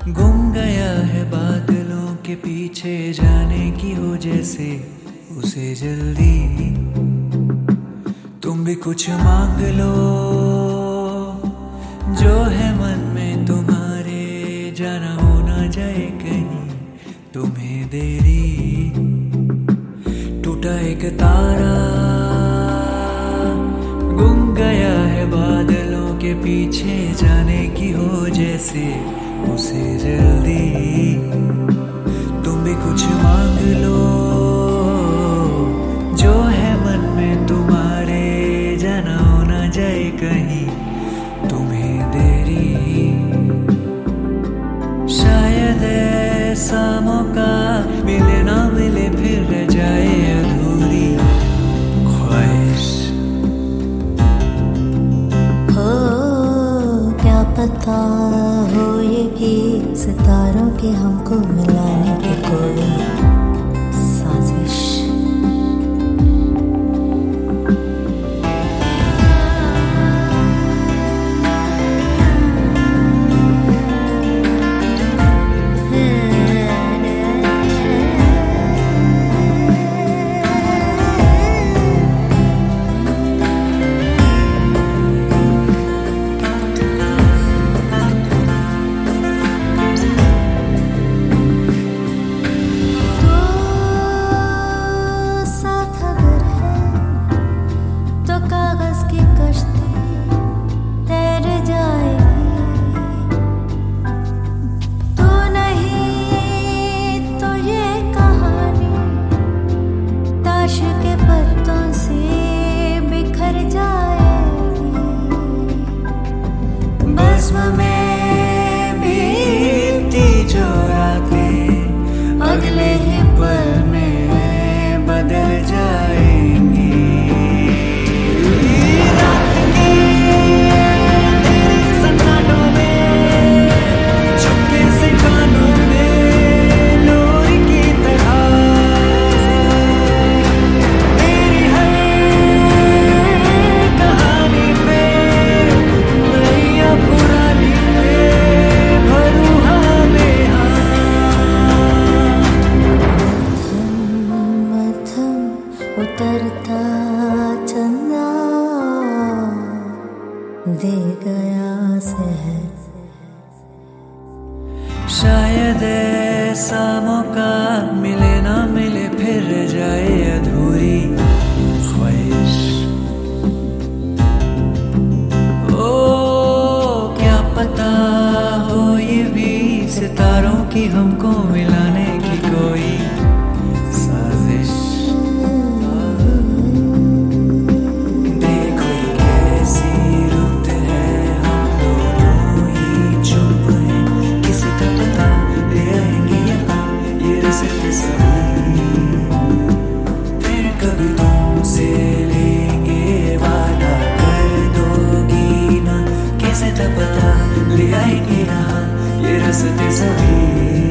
गुम गया है बादलों के पीछे, जाने की हो जैसे उसे जल्दी। तुम भी कुछ मांग लो जो है मन में तुम्हारे, जाना हो ना जाए कहीं तुम्हें देरी। टूटा एक तारा गुम गया है बादलों के पीछे, जाने की हो जैसे उसे जल्दी। तुम भी कुछ मांग लो जो है मन में तुम्हारे, जाना हो ना जाए कहीं तुम्हें देरी। शायद ऐसा मौका मिले ना मिले, फिर रह जाए अधूरी ख्वाहिश। हो क्या पता हो ये भी सितारों के हमको मिलाने की कोई साजिश। के पत्तों से बिखर जाएगी, बज़्म में बीती जो रातें अगले ही पल में बदल जाएंगी। रात के सन्नाटों में चुपके से कानों में लोरी की तरह तेरी हर कहानी पे मैया पुरानी पे भरूं हाँ में मध्यम उतरता चंदा दे गया सहर। शायद ऐसा मौका मिले ना मिले, फिर रह जाए अधूरी ख्वाहिश। ओ क्या पता हो ये भी सितारों की हमको मिलाने की कोई साजिश। देखो ये कैसी रुत है, हम दोनों ही चुप हैं, किसी का पता ले आएंगे यहाँ ये रास्ते सभी। फिर कभी तुमसे लेंगे वादा, कर दोगी ना, कैसे तो पता ले आएंगे यहाँ ये रास्ते सभी।